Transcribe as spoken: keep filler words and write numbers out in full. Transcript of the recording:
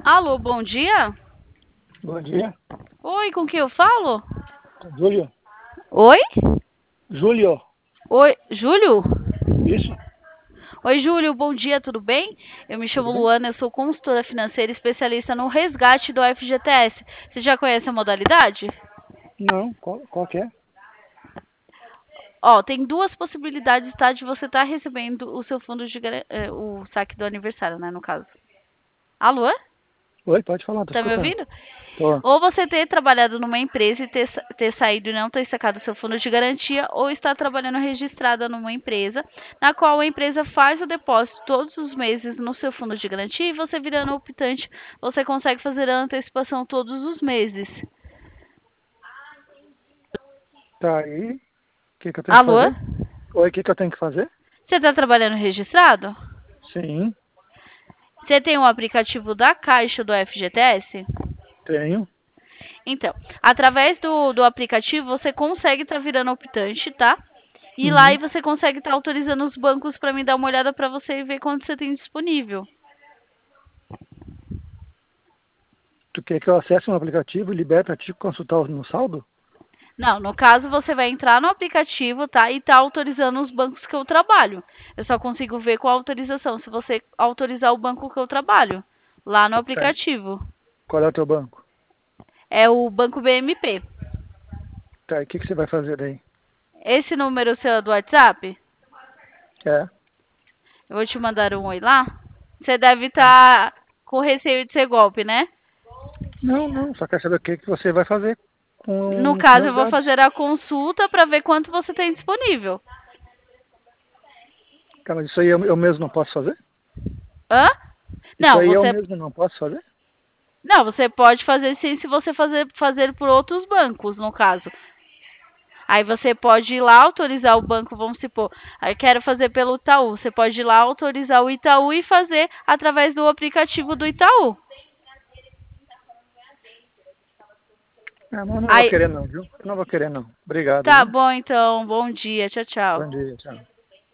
Alô, bom dia? Bom dia. Oi, com quem eu falo? Júlio. Oi? Júlio. Oi, Júlio? Isso? Oi, Júlio, bom dia, tudo bem? Eu me chamo Tudo bem? Luana, eu sou consultora financeira especialista no resgate do F G T S. Você já conhece a modalidade? Não. Qual, qual que é? Ó, tem duas possibilidades, tá, de você estar recebendo o seu fundo de garan- eh, o saque do aniversário, né, no caso. Alô? Oi, pode falar, tô Tá me escutando. ouvindo? Tô. Ou você ter trabalhado numa empresa e ter, sa- ter saído e não ter sacado seu fundo de garantia, ou estar trabalhando registrada numa empresa, na qual a empresa faz o depósito todos os meses no seu fundo de garantia e você virando optante, você consegue fazer a antecipação todos os meses. Tá aí. O que que eu tenho que Alô? fazer? Oi, o que que eu tenho que fazer? Você está trabalhando registrado? Sim, Você tem o aplicativo da Caixa do F G T S? tenho. Então, através do, do aplicativo você consegue estar virando optante, tá? E lá Uhum. aí você consegue estar autorizando os bancos para me dar uma olhada para você e ver quanto você tem disponível. Tu quer que eu acesse um aplicativo e libere pra te consultar o meu saldo? Não, no caso você vai entrar no aplicativo, tá? E tá autorizando os bancos que eu trabalho. Eu só consigo ver com a autorização se você autorizar o banco que eu trabalho lá no Tá. aplicativo. Qual é o teu banco? É o Banco B M P. Tá, e o que que você vai fazer daí? Esse número seu é do WhatsApp? É. Eu vou te mandar um oi lá. Você deve Tá. estar com receio de ser golpe, né? Não, não, só quer saber o que que você vai fazer No com, com caso, eu meus vou dados. fazer a consulta para ver quanto você tem disponível. Tá, mas isso aí eu, eu mesmo não posso fazer? Hã? Isso Não, aí eu você mesmo não posso fazer? não, você pode fazer sim se você fazer fazer por outros bancos, no caso. Aí você pode ir lá autorizar o banco, vamos supor, aí quero fazer pelo Itaú. Você pode ir lá autorizar o Itaú e fazer através do aplicativo do Itaú. Ah, não, eu não vou Aí, querer não, viu? Eu não vou querer não. Obrigado, tá viu? bom então, bom dia, tchau, tchau. Bom dia, tchau.